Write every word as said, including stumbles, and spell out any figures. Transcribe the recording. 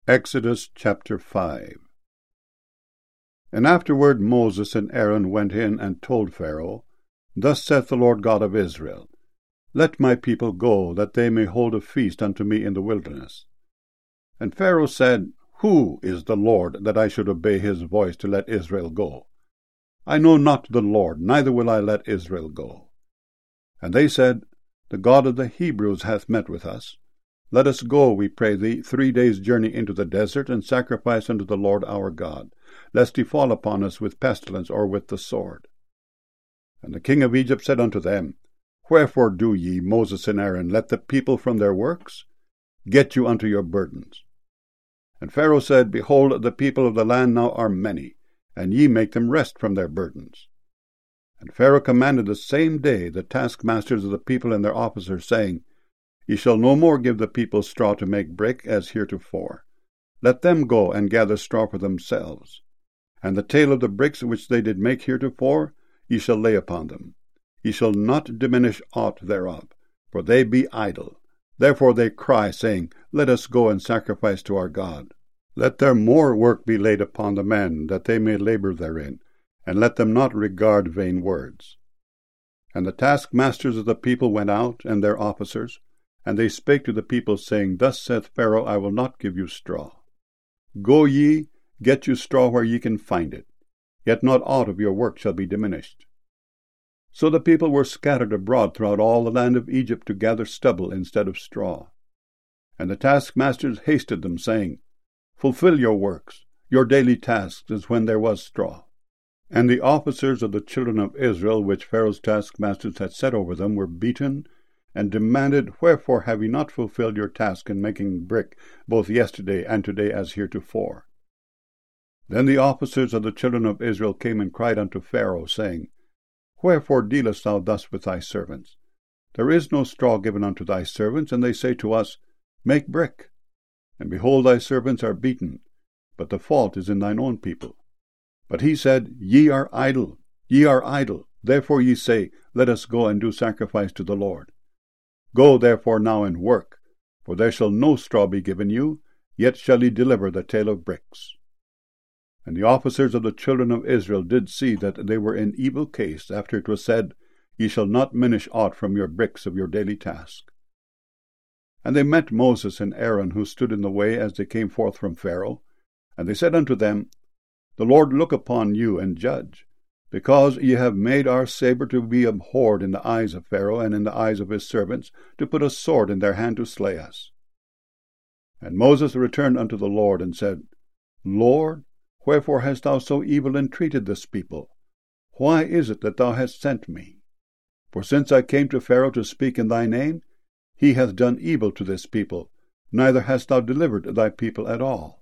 Exodus chapter five. And afterward Moses and Aaron went in and told Pharaoh, Thus saith the Lord God of Israel, Let my people go, that they may hold a feast unto me in the wilderness. And Pharaoh said, Who is the Lord, that I should obey his voice to let Israel go? I know not the Lord, neither will I let Israel go. And they said, The God of the Hebrews hath met with us. Let us go, we pray thee, three days' journey into the desert, and sacrifice unto the Lord our God, lest he fall upon us with pestilence or with the sword. And the king of Egypt said unto them, Wherefore do ye, Moses and Aaron, let the people from their works? Get you unto your burdens. And Pharaoh said, Behold, the people of the land now are many, and ye make them rest from their burdens. And Pharaoh commanded the same day the taskmasters of the people and their officers, saying, Ye shall no more give the people straw to make brick, as heretofore. Let them go and gather straw for themselves. And the tale of the bricks which they did make heretofore, ye shall lay upon them. Ye shall not diminish aught thereof, for they be idle. Therefore they cry, saying, Let us go and sacrifice to our God. Let there more work be laid upon the men, that they may labor therein, and let them not regard vain words. And the taskmasters of the people went out, and their officers, and they spake to the people, saying, Thus saith Pharaoh, I will not give you straw. Go ye, get you straw where ye can find it, yet not aught of your work shall be diminished. So the people were scattered abroad throughout all the land of Egypt to gather stubble instead of straw. And the taskmasters hasted them, saying, Fulfill your works, your daily tasks, as when there was straw. And the officers of the children of Israel, which Pharaoh's taskmasters had set over them, were beaten, and demanded, Wherefore have ye not fulfilled your task in making brick, both yesterday and today as heretofore? Then the officers of the children of Israel came and cried unto Pharaoh, saying, Wherefore dealest thou thus with thy servants? There is no straw given unto thy servants, and they say to us, Make brick. And behold, thy servants are beaten, but the fault is in thine own people. But he said, Ye are idle, ye are idle. Therefore ye say, Let us go and do sacrifice to the Lord. Go therefore now and work, for there shall no straw be given you, yet shall ye deliver the tale of bricks. And the officers of the children of Israel did see that they were in evil case, after it was said, Ye shall not minish aught from your bricks of your daily task. And they met Moses and Aaron, who stood in the way as they came forth from Pharaoh, and they said unto them, The Lord look upon you and judge, because ye have made our sabre to be abhorred in the eyes of Pharaoh and in the eyes of his servants, to put a sword in their hand to slay us. And Moses returned unto the Lord, and said, Lord, wherefore hast thou so evil entreated this people? Why is it that thou hast sent me? For since I came to Pharaoh to speak in thy name, he hath done evil to this people, neither hast thou delivered thy people at all.